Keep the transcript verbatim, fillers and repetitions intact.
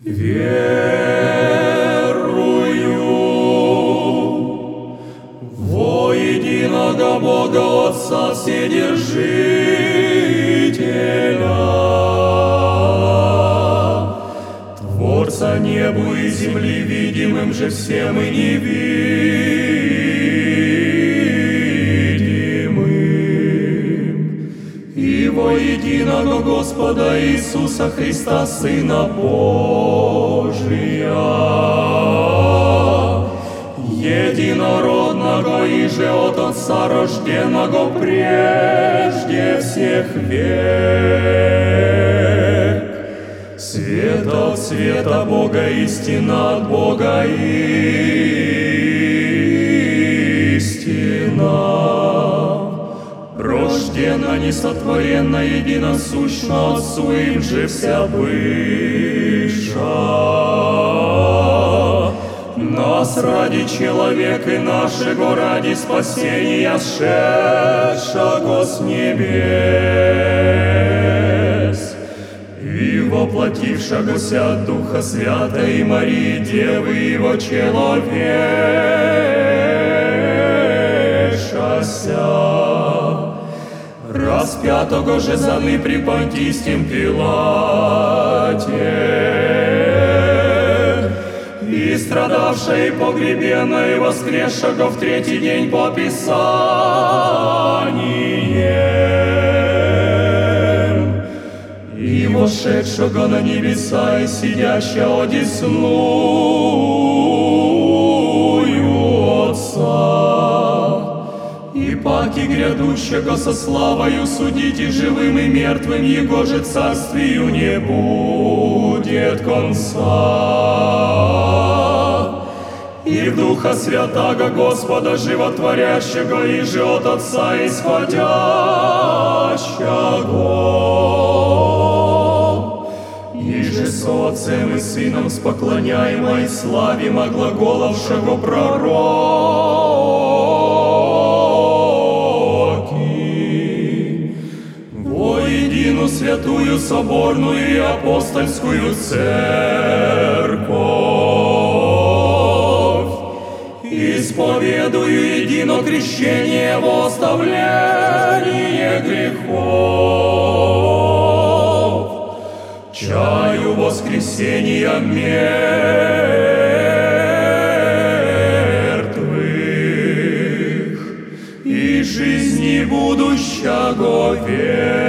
Верую во единого Бога Отца Вседержителя, Творца небу и земли, видимым же всем и невидимым, и во единого Господа Иисуса Христа, Сына Божия, единородного и же от Отца рожденного прежде всех век, света от света Бога, истина от Бога, истина, рождена, несотворенна, единосущна Отцу им же вся быша. Нас ради человека и нашего ради спасения, сшедшего с небес и воплотившегося от Духа Святой Марии Девы Его человечася, распятого же заны при Понтийском Пилате, и страдавшего, и погребенного, и воскресшего в третий день по Писаниям, и вошедшего на небеса, и сидящего одесную Отца, и паки грядущего со славою судить и живым, и мертвым, Его же царствию не будет конца. И в Духа Святаго Господа Животворящего, и же от Отца исходящего, и же с Отцем и Сыном споклоняемо и славимо глаголовшего пророки, во едину святую соборную и апостольскую церковь, исповедую едино крещение во оставление грехов, чаю воскресения мертвых и жизни будущего века.